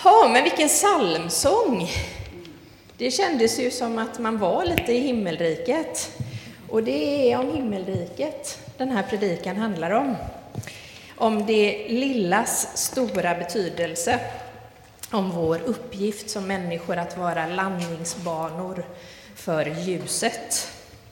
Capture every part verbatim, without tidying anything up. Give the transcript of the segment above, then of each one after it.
Ja, men vilken psalmsång! Det kändes ju som att man var lite i himmelriket. Och det är om himmelriket den här predikan handlar om. Om det lillas stora betydelse. Om vår uppgift som människor att vara landningsbanor för ljuset.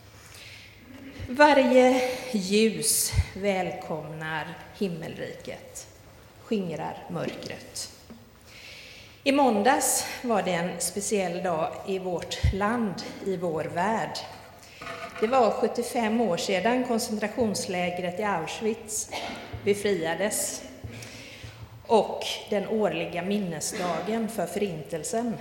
Varje ljus välkomnar himmelriket, skingrar mörkret. I måndags var det en speciell dag i vårt land, i vår värld. Det var sjuttiofem år sedan koncentrationslägret i Auschwitz befriades och den årliga minnesdagen för förintelsen.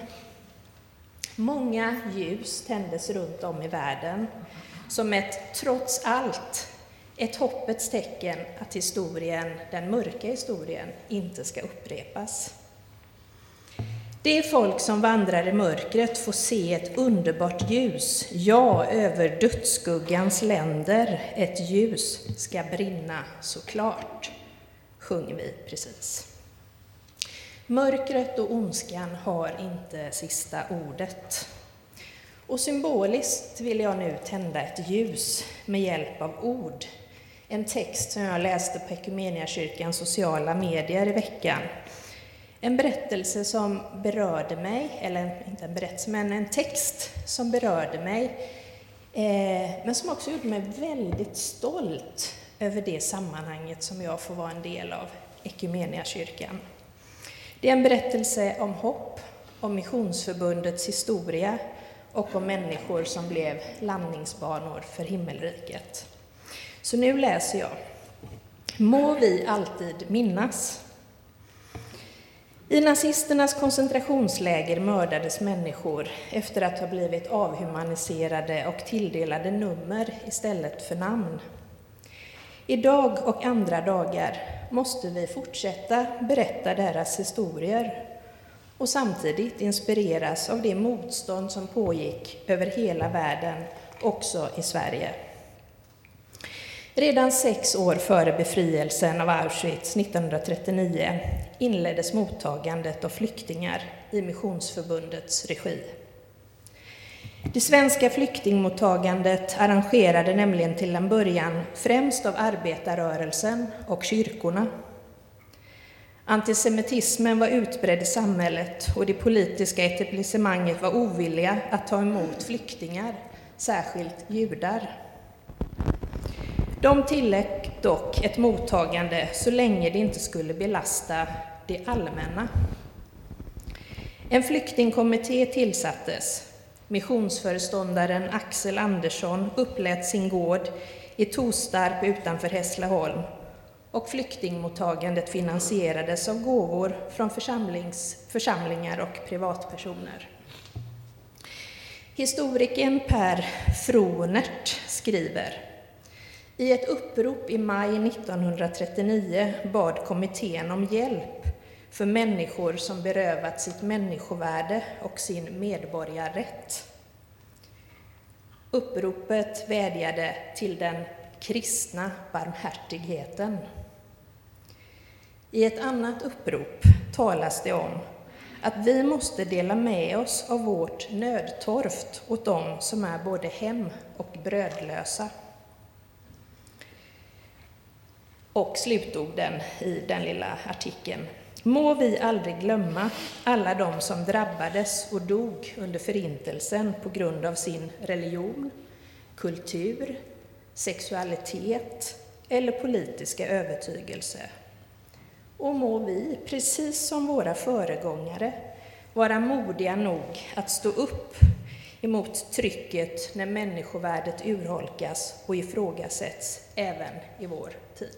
Många ljus tändes runt om i världen som ett, trots allt, ett hoppets tecken att historien, den mörka historien, inte ska upprepas. Det folk som vandrar i mörkret får se ett underbart ljus. Ja, över dödsskuggans länder ett ljus ska brinna såklart, sjunger vi precis. Mörkret och ondskan har inte sista ordet. Och symboliskt vill jag nu tända ett ljus med hjälp av ord. En text som jag läste på Equmeniakyrkans sociala medier i veckan. En berättelse som berörde mig, eller inte en berättelse men en text som berörde mig. Eh, men som också gjorde mig väldigt stolt över det sammanhanget som jag får vara en del av, Equmeniakyrkan. Det är en berättelse om hopp, om missionsförbundets historia och om människor som blev landningsbanor för himmelriket. Så nu läser jag. Må vi alltid minnas. I nazisternas koncentrationsläger mördades människor efter att ha blivit avhumaniserade och tilldelade nummer istället för namn. Idag och andra dagar måste vi fortsätta berätta deras historier och samtidigt inspireras av det motstånd som pågick över hela världen, också i Sverige. Redan sex år före befrielsen av Auschwitz nittonhundratrettionio inleddes mottagandet av flyktingar i missionsförbundets regi. Det svenska flyktingmottagandet arrangerade nämligen till en början främst av arbetarrörelsen och kyrkorna. Antisemitismen var utbredd i samhället och det politiska etablissemanget var ovilliga att ta emot flyktingar, särskilt judar. De tillät dock ett mottagande så länge det inte skulle belasta det allmänna. En flyktingkommitté tillsattes. Missionsföreståndaren Axel Andersson upplät sin gård i Tostarp utanför Hässleholm och flyktingmottagandet finansierades av gåvor från församlings, församlingar och privatpersoner. Historikern Per Fronert skriver: i ett upprop i maj nittonhundratrettionio bad kommittén om hjälp för människor som berövat sitt människovärde och sin medborgarrätt. Uppropet vädjade till den kristna barmhärtigheten. I ett annat upprop talas det om att vi måste dela med oss av vårt nödtorft åt dem som är både hem- och brödlösa. Och slutorden i den lilla artikeln. Må vi aldrig glömma alla de som drabbades och dog under förintelsen på grund av sin religion, kultur, sexualitet eller politiska övertygelse. Och må vi, precis som våra föregångare, vara modiga nog att stå upp emot trycket när människovärdet urholkas och ifrågasätts även i vår tid.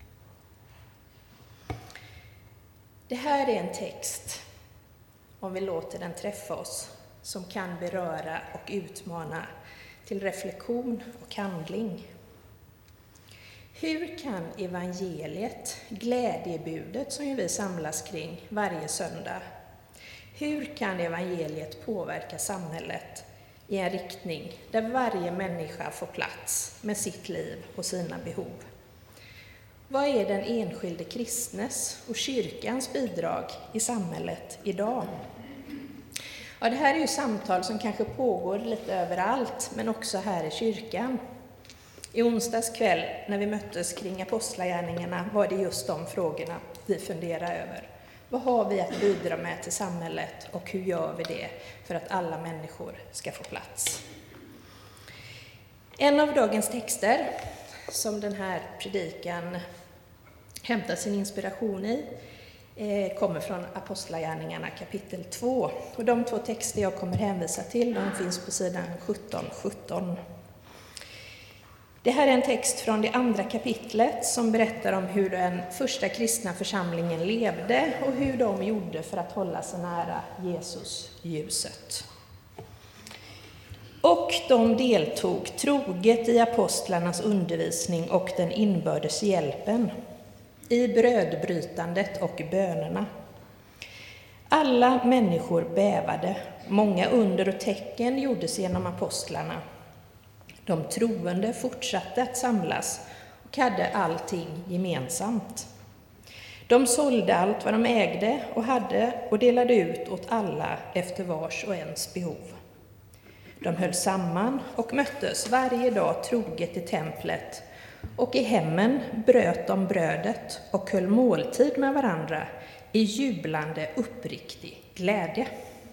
Det här är en text, om vi låter den träffa oss, som kan beröra och utmana till reflektion och handling. Hur kan evangeliet, glädjebudet som vi samlas kring varje söndag, hur kan evangeliet påverka samhället i en riktning där varje människa får plats med sitt liv och sina behov? Vad är den enskilde kristnes och kyrkans bidrag i samhället idag? Ja, det här är ju samtal som kanske pågår lite överallt, men också här i kyrkan. I onsdags kväll när vi möttes kring apostlagärningarna var det just de frågorna vi funderade över. Vad har vi att bidra med till samhället och hur gör vi det för att alla människor ska få plats? En av dagens texter som den här predikan hämtar sin inspiration i kommer från apostlagärningarna kapitel två. Och de två texter jag kommer hänvisa till, de finns på sidan sjutton sjutton. Det här är en text från det andra kapitlet som berättar om hur den första kristna församlingen levde och hur de gjorde för att hålla sig nära Jesus, ljuset. Och de deltog troget i apostlarnas undervisning och den inbördes hjälpen, i brödbrytandet och bönerna. Alla människor bävade, många under och tecken gjordes genom apostlarna. De troende fortsatte att samlas och hade allting gemensamt. De sålde allt vad de ägde och hade och delade ut åt alla efter vars och ens behov. De höll samman och möttes varje dag troget i templet, och i hemmen bröt de brödet och höll måltid med varandra i jublande uppriktig glädje.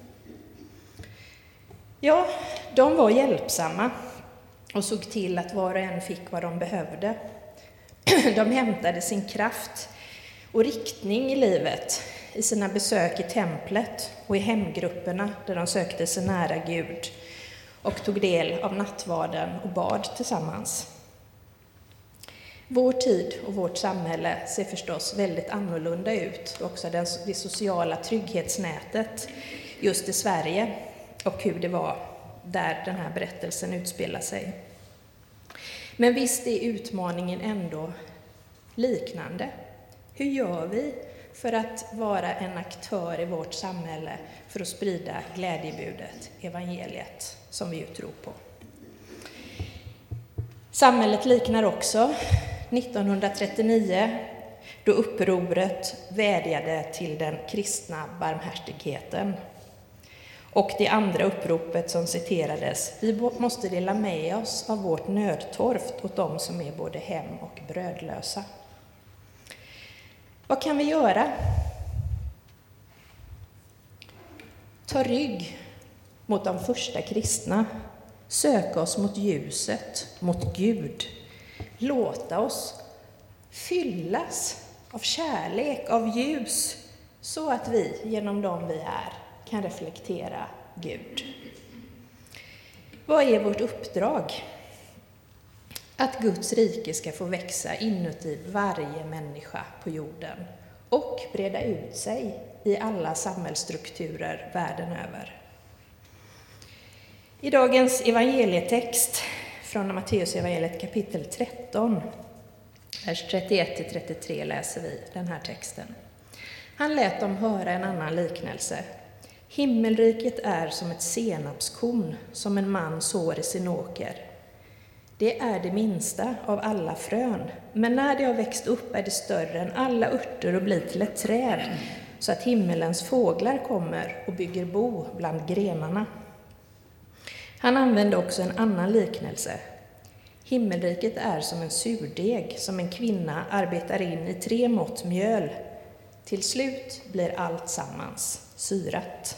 Ja, de var hjälpsamma och såg till att var och en fick vad de behövde. De hämtade sin kraft och riktning i livet i sina besök i templet och i hemgrupperna där de sökte sig nära Gud och tog del av nattvarden och bad tillsammans. Vår tid och vårt samhälle ser förstås väldigt annorlunda ut, också det sociala trygghetsnätet just i Sverige och hur det var där den här berättelsen utspelar sig. Men visst är utmaningen ändå liknande. Hur gör vi för att vara en aktör i vårt samhälle för att sprida glädjebudet, evangeliet, som vi ju tror på? Samhället liknar också nittonhundratrettionio, då upproret vädjade till den kristna barmhärtigheten. Och det andra uppropet som citerades: vi måste dela med oss av vårt nödtorft åt dem som är både hem- och brödlösa. Vad kan vi göra? Ta rygg mot de första kristna. Söka oss mot ljuset, mot Gud. Låta oss fyllas av kärlek, av ljus, så att vi genom dem vi är kan reflektera Gud. Vad är vårt uppdrag? Att Guds rike ska få växa inuti varje människa på jorden och breda ut sig i alla samhällsstrukturer världen över. I dagens evangelietext från Matteus evangeliet kapitel tretton, vers trettioett till trettiotre läser vi den här texten. Han lät dem höra en annan liknelse. Himmelriket är som ett senapskorn som en man sår i sin åker. Det är det minsta av alla frön, men när det har växt upp är det större än alla örter och blir till ett träd, så att himmelens fåglar kommer och bygger bo bland grenarna. Han använde också en annan liknelse. Himmelriket är som en surdeg som en kvinna arbetar in i tre mått mjöl. Till slut blir allt sammans syrat.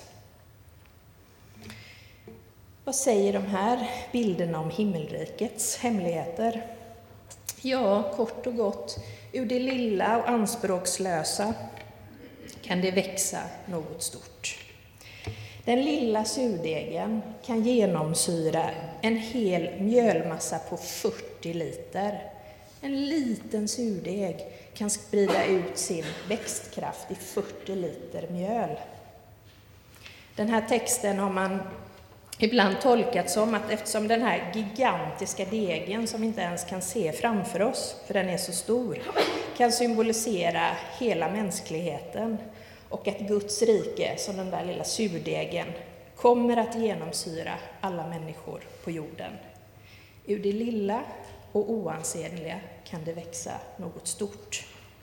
Vad säger de här bilderna om himmelrikets hemligheter? Ja, kort och gott, ur det lilla och anspråkslösa kan det växa något stort. Den lilla surdegen kan genomsyra en hel mjölmassa på fyrtio liter. En liten surdeg kan sprida ut sin växtkraft i fyrtio liter mjöl. Den här texten har man ibland tolkat som att eftersom den här gigantiska degen som vi inte ens kan se framför oss, för den är så stor, kan symbolisera hela mänskligheten, och att Guds rike, som den där lilla surdegen, kommer att genomsyra alla människor på jorden. Ur det lilla och oansenliga kan det växa något stort.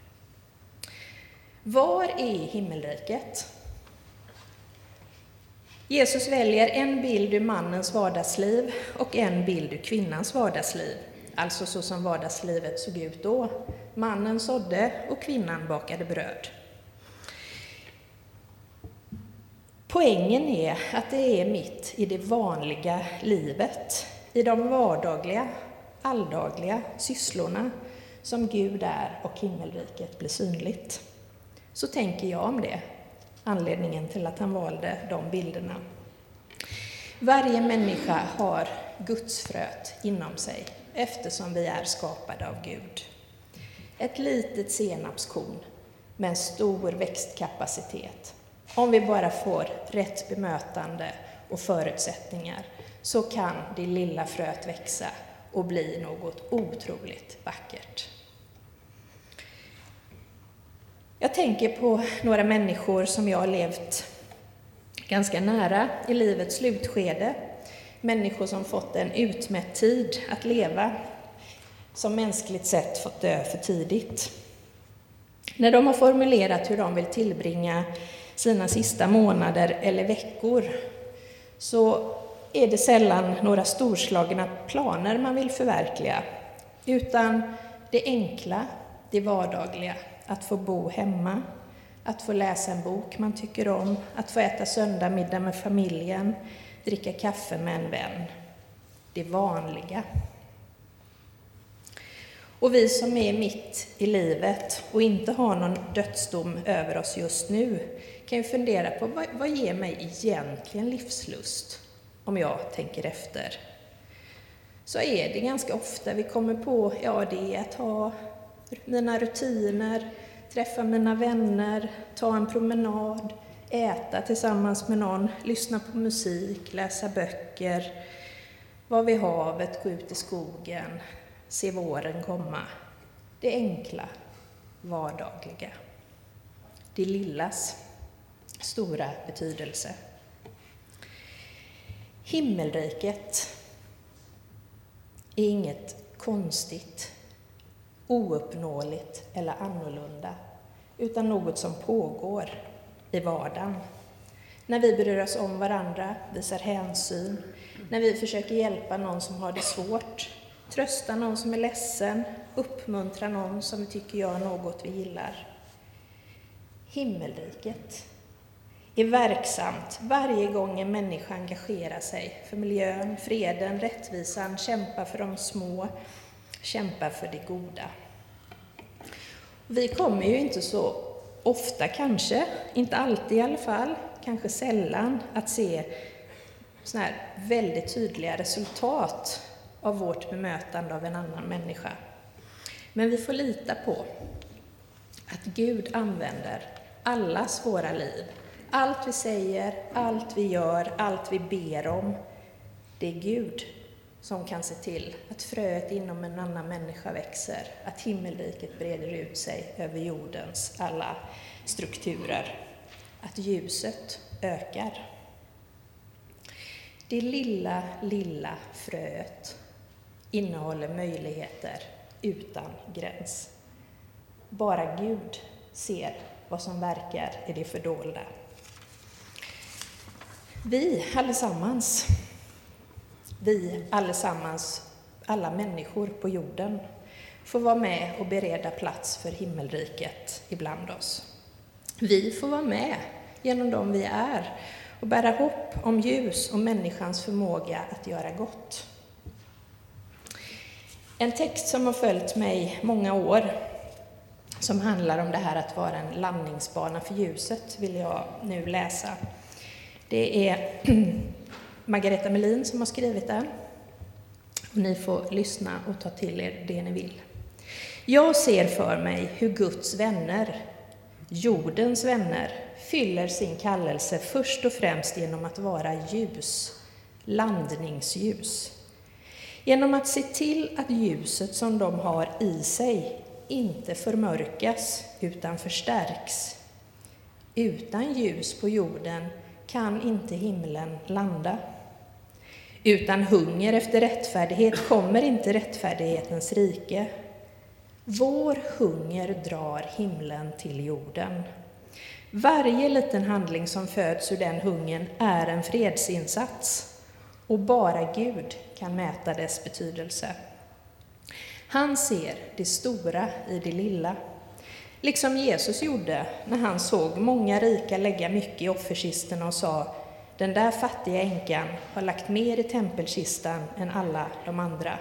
Var är himmelriket? Jesus väljer en bild ur mannens vardagsliv och en bild ur kvinnans vardagsliv. Alltså så som vardagslivet såg ut då. Mannen sådde och kvinnan bakade bröd. Poängen är att det är mitt i det vanliga livet, i de vardagliga, alldagliga sysslorna som Gud är och himmelriket blir synligt. Så tänker jag om det, anledningen till att han valde de bilderna. Varje människa har gudsfröet inom sig eftersom vi är skapade av Gud. Ett litet senapskorn med en stor växtkapacitet. Om vi bara får rätt bemötande och förutsättningar så kan det lilla fröet växa och bli något otroligt vackert. Jag tänker på några människor som jag har levt ganska nära i livets slutskede. Människor som fått en utmätt tid att leva, som mänskligt sett fått dö för tidigt. När de har formulerat hur de vill tillbringa sina sista månader eller veckor så är det sällan några storslagna planer man vill förverkliga, utan det enkla, det vardagliga, att få bo hemma, att få läsa en bok man tycker om, att få äta söndagsmiddag med familjen, dricka kaffe med en vän. Det vanliga. Och vi som är mitt i livet och inte har någon dödsdom över oss just nu kan ju fundera på vad, vad ger mig egentligen livslust om jag tänker efter. Så är det ganska ofta vi kommer på, ja det är att ha mina rutiner, träffa mina vänner, ta en promenad, äta tillsammans med någon, lyssna på musik, läsa böcker, vara vid havet, gå ut i skogen, se våren komma. Det enkla, vardagliga. Det lillas stora betydelse. Himmelriket är inget konstigt, ouppnåeligt eller annorlunda, utan något som pågår i vardagen. När vi bryr oss om varandra, visar hänsyn, när vi försöker hjälpa någon som har det svårt, trösta någon som är ledsen, uppmuntra någon som vi tycker gör något vi gillar. Himmelriket är verksamt varje gång en människa engagerar sig för miljön, freden, rättvisan, kämpar för de små, kämpar för det goda. Vi kommer ju inte så ofta kanske, inte alltid i alla fall, kanske sällan, att se såna här väldigt tydliga resultat av vårt bemötande av en annan människa. Men vi får lita på att Gud använder allas våra liv. Allt vi säger, allt vi gör, allt vi ber om, det är Gud som kan se till att fröet inom en annan människa växer, att himmelriket breder ut sig över jordens alla strukturer, att ljuset ökar. Det lilla, lilla fröet innehåller möjligheter utan gräns. Bara Gud ser vad som verkar i det fördolda. Vi allesammans, vi allesammans, alla människor på jorden får vara med och bereda plats för himmelriket ibland oss. Vi får vara med genom dem vi är och bära hopp om ljus och människans förmåga att göra gott. En text som har följt mig många år, som handlar om det här att vara en landningsbana för ljuset, vill jag nu läsa. Det är Margareta Melin som har skrivit den. Och ni får lyssna och ta till er det ni vill. Jag ser för mig hur Guds vänner, jordens vänner, fyller sin kallelse först och främst genom att vara ljus, landningsljus. Genom att se till att ljuset som de har i sig inte förmörkas utan förstärks. Utan ljus på jorden kan inte himlen landa. Utan hunger efter rättfärdighet kommer inte rättfärdighetens rike. Vår hunger drar himlen till jorden. Varje liten handling som föds ur den hungern är en fredsinsats, och bara Gud kan mäta dess betydelse. Han ser det stora i det lilla, liksom Jesus gjorde när han såg många rika lägga mycket i offerkisten och sa: den där fattiga änkan har lagt mer i tempelkistan än alla de andra.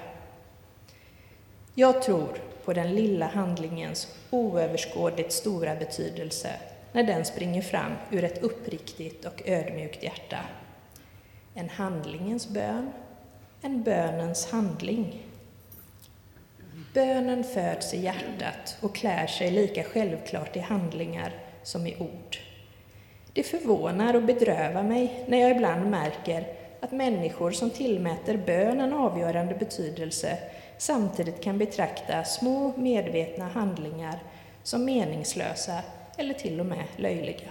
Jag tror på den lilla handlingens oöverskådligt stora betydelse när den springer fram ur ett uppriktigt och ödmjukt hjärta. En handlingens bön, en bönens handling. Bönen föds i hjärtat och klär sig lika självklart i handlingar som i ord. Det förvånar och bedrövar mig när jag ibland märker att människor som tillmäter bön en avgörande betydelse samtidigt kan betrakta små medvetna handlingar som meningslösa eller till och med löjliga.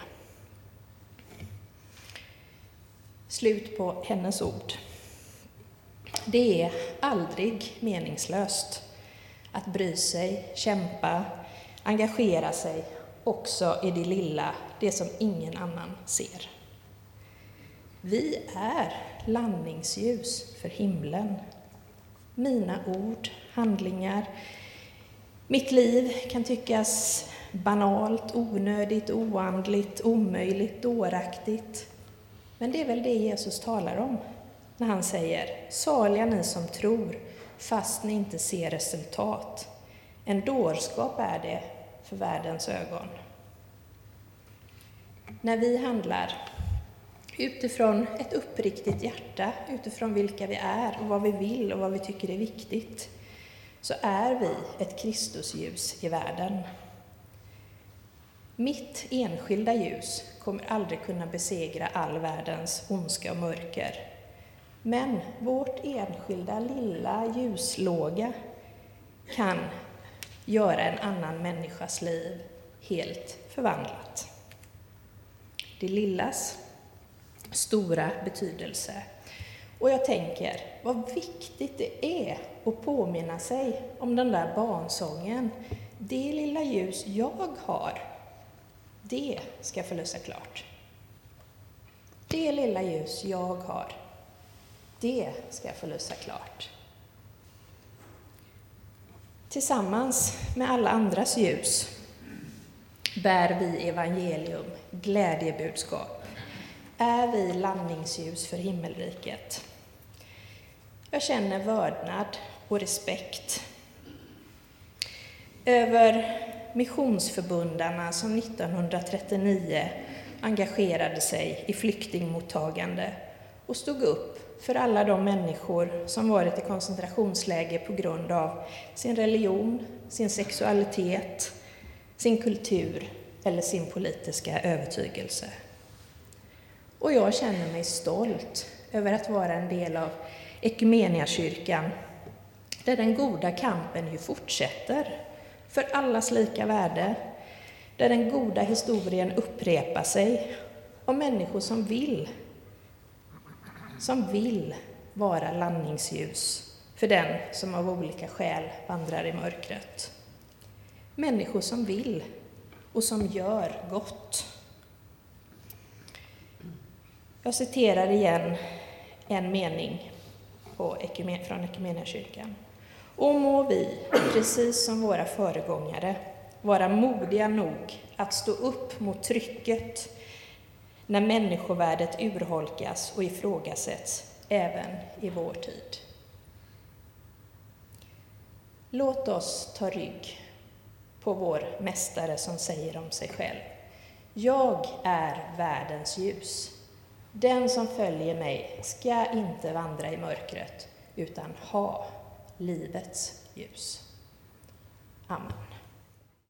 Slut på hennes ord. Det är aldrig meningslöst att bry sig, kämpa, engagera sig också i det lilla, det som ingen annan ser. Vi är landningsljus för himlen. Mina ord, handlingar, mitt liv kan tyckas banalt, onödigt, oandligt, omöjligt, dåraktigt. Men det är väl det Jesus talar om när han säger: saliga ni som tror, fast ni inte ser resultat. En dårskap är det för världens ögon. När vi handlar utifrån ett uppriktigt hjärta, utifrån vilka vi är och vad vi vill och vad vi tycker är viktigt, så är vi ett Kristusljus i världen. Mitt enskilda ljus kommer aldrig kunna besegra all världens ondska och mörker. Men vårt enskilda lilla ljuslåga kan göra en annan människas liv helt förvandlat. Det lillas stora betydelse. Och jag tänker, vad viktigt det är att påminna sig om den där barnsången. Det lilla ljus jag har, det ska förlösa klart. Det lilla ljus jag har, det ska förlösa klart. Tillsammans med alla andras ljus bär vi evangelium, glädjebudskap. Är vi landningsljus för himmelriket? Jag känner vördnad och respekt över missionsförbundarna som nittonhundratrettionio engagerade sig i flyktingmottagande och stod upp för alla de människor som varit i koncentrationsläger på grund av sin religion, sin sexualitet, sin kultur eller sin politiska övertygelse. Och jag känner mig stolt över att vara en del av Equmeniakyrkan, där den goda kampen ju fortsätter för allas lika värde, där den goda historien upprepar sig om människor som vill, som vill vara landningsljus för den som av olika skäl vandrar i mörkret. Människor som vill och som gör gott. Jag citerar igen en mening på Ekumen, från Equmeniakyrkan. Och må vi, precis som våra föregångare, vara modiga nog att stå upp mot trycket när människovärdet urholkas och ifrågasätts även i vår tid. Låt oss ta rygg på vår mästare som säger om sig själv: jag är världens ljus. Den som följer mig ska inte vandra i mörkret utan ha livets ljus. Amen.